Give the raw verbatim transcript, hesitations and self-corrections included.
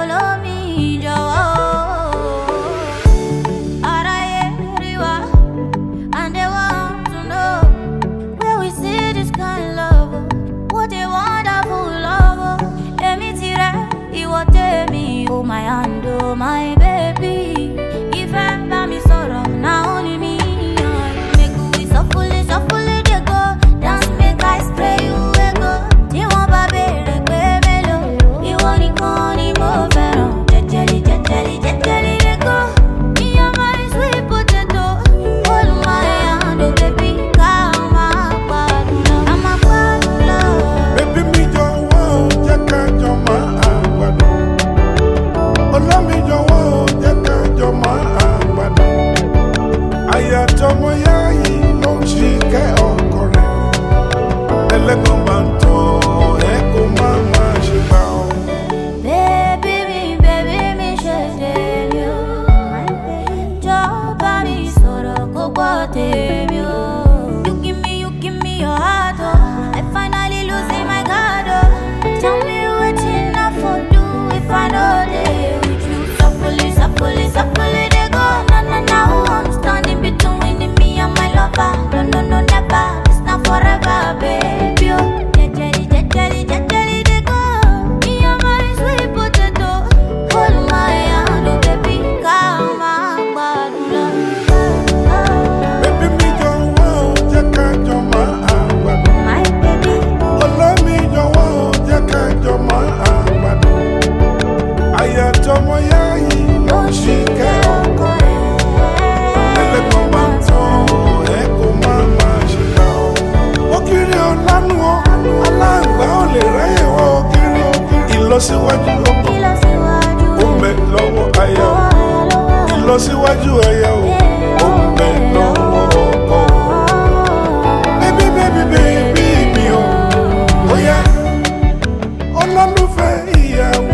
follow me, Joe. Arayeriwa, and they want to know where we see this kind of love. What a wonderful love. Emitire, you what me, oh my hand, oh my baby. If I buy me sorrow, now only me. Make we so fully, so fully they go. Dance, make I spray you ego. You want baby, baby, lo. You want it, want it, more venom. Jelly, jelly, jelly, they go. Me and my sweet potato. Hold my hand, oh baby, come on, come on, baby, me don't want, you can't do my hand. Oh, love me, you want, you can't do my hand. I had to my eye, no, she can't go. Elego manto, eko mama, she bow. baby, me, baby, me, shade you. Job, me, sorrow, go, go, you. You give me, you give me your heart, oh. I finally losing my guard, oh. Tell me what you not for do if I know they with you. Suffully, suffully, suffully, they go. No, no, no, I'm standing between me and my lover. No, no, no, never. It's not forever, baby. Oh. Jelly, jelly, jelly, they go. Me and my sweet potato. Hold my hand, oh baby, come on, bad love. Baby, me don't want, you can't do my hand. My baby, Oh, love me, you want, you can't do my hand. I had to my eye, no, she can't go. Elego manto, eko mama, she bow. Okiri olanu, alagba ole raye wa okiri. Ìlọsíwájú ọkọ, ìlọsíwájú, ó ń bẹ lọ́wọ́ aya o. Ìlọsíwájú aya o, ó ń bẹ lọ́wọ́ ọkọ. Baby, baby, baby mi o, ó yá. Olólùfẹ́ ìyàwó.